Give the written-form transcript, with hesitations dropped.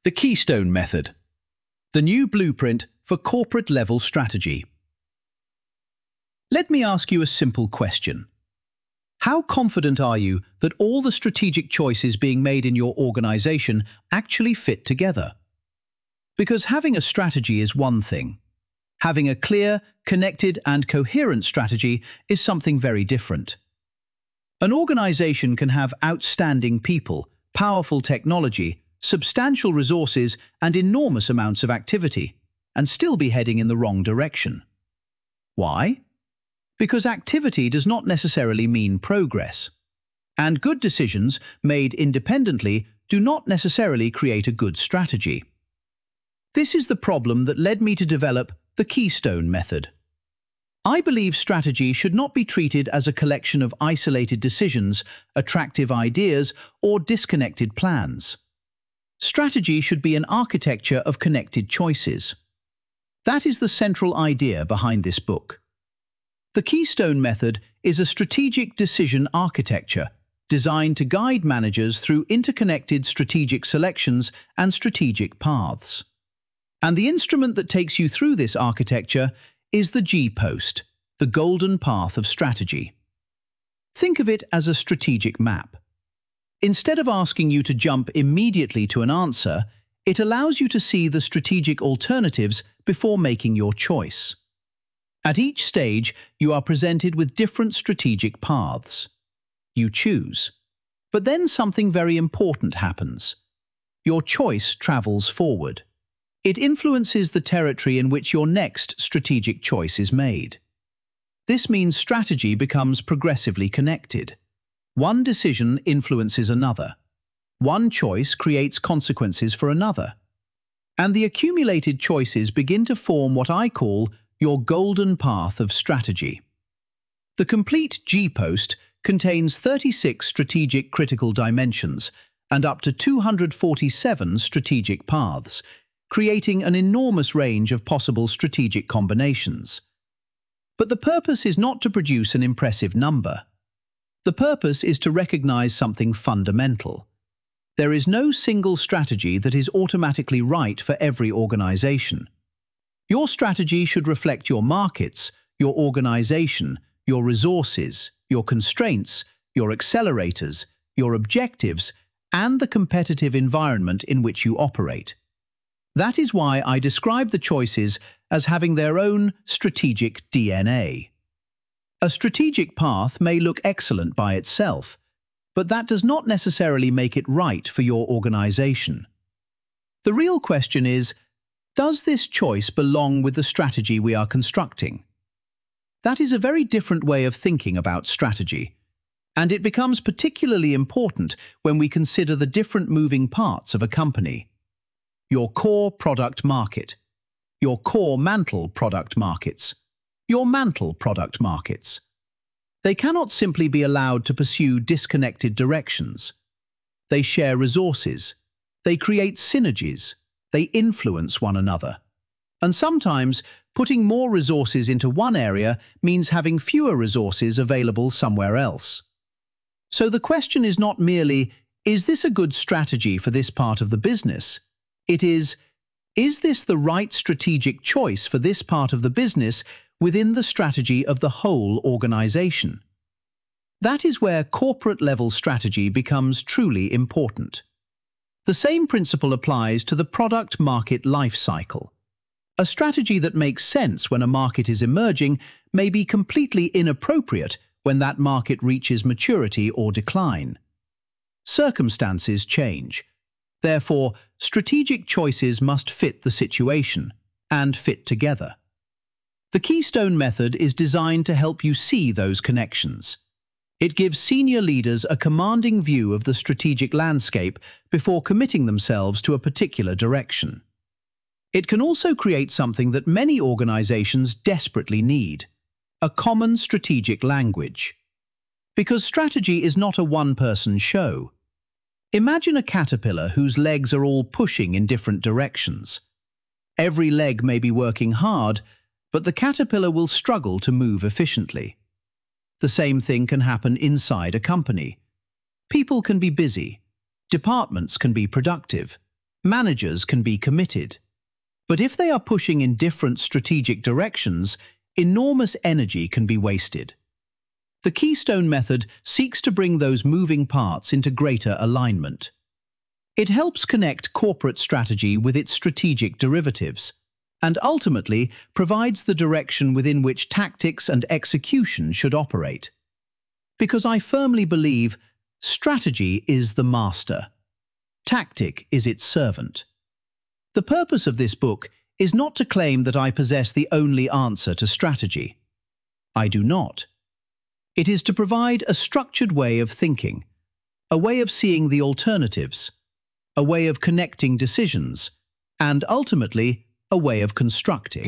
The Keystone Method, the new blueprint for corporate-level strategy. Let me ask you a simple question. How confident are you that all the strategic choices being made in your organization actually fit together? Because having a strategy is one thing. Having a clear, connected, and coherent strategy is something very different. An organization can have outstanding people, powerful technology, substantial resources, and enormous amounts of activity, and still be heading in the wrong direction. Why? Because activity does not necessarily mean progress. And good decisions made independently do not necessarily create a good strategy. This is the problem that led me to develop the Keystone Method. I believe strategy should not be treated as a collection of isolated decisions, attractive ideas, or disconnected plans. Strategy should be an architecture of connected choices. That is the central idea behind this book. The Keystone Method is a strategic decision architecture designed to guide managers through interconnected strategic selections and strategic paths. And the instrument that takes you through this architecture is the G-Post, the golden path of strategy. Think of it as a strategic map. Instead of asking you to jump immediately to an answer, it allows you to see the strategic alternatives before making your choice. At each stage, you are presented with different strategic paths. You choose. But then something very important happens. Your choice travels forward. It influences the territory in which your next strategic choice is made. This means strategy becomes progressively connected. One decision influences another. One choice creates consequences for another. And the accumulated choices begin to form what I call your golden path of strategy. The complete G-Post contains 36 strategic critical dimensions and up to 247 strategic paths, creating an enormous range of possible strategic combinations. But the purpose is not to produce an impressive number. The purpose is to recognize something fundamental. There is no single strategy that is automatically right for every organization. Your strategy should reflect your markets, your organization, your resources, your constraints, your accelerators, your objectives, and the competitive environment in which you operate. That is why I describe the choices as having their own strategic DNA. A strategic path may look excellent by itself, but that does not necessarily make it right for your organization. The real question is, does this choice belong with the strategy we are constructing? That is a very different way of thinking about strategy, and it becomes particularly important when we consider the different moving parts of a company. Your core product market, your core mantle product markets, your mantle product markets. They cannot simply be allowed to pursue disconnected directions. They share resources, they create synergies, they influence one another. And sometimes, putting more resources into one area means having fewer resources available somewhere else. So the question is not merely, is this a good strategy for this part of the business? It is this the right strategic choice for this part of the business within the strategy of the whole organization? That is where corporate-level strategy becomes truly important. The same principle applies to the product market life cycle. A strategy that makes sense when a market is emerging may be completely inappropriate when that market reaches maturity or decline. Circumstances change. Therefore, strategic choices must fit the situation and fit together. The Keystone Method is designed to help you see those connections. It gives senior leaders a commanding view of the strategic landscape before committing themselves to a particular direction. It can also create something that many organizations desperately need: a common strategic language. Because strategy is not a one-person show. Imagine a caterpillar whose legs are all pushing in different directions. Every leg may be working hard, but the caterpillar will struggle to move efficiently. The same thing can happen inside a company. People can be busy. Departments can be productive. managers can be committed. But if they are pushing in different strategic directions, enormous energy can be wasted. The Keystone Method seeks to bring those moving parts into greater alignment. It helps connect corporate strategy with its strategic derivatives, and ultimately provides the direction within which tactics and execution should operate. Because I firmly believe strategy is the master. Tactic is its servant. The purpose of this book is not to claim that I possess the only answer to strategy. I do not. It is to provide a structured way of thinking, a way of seeing the alternatives, a way of connecting decisions, and ultimately, a way of constructing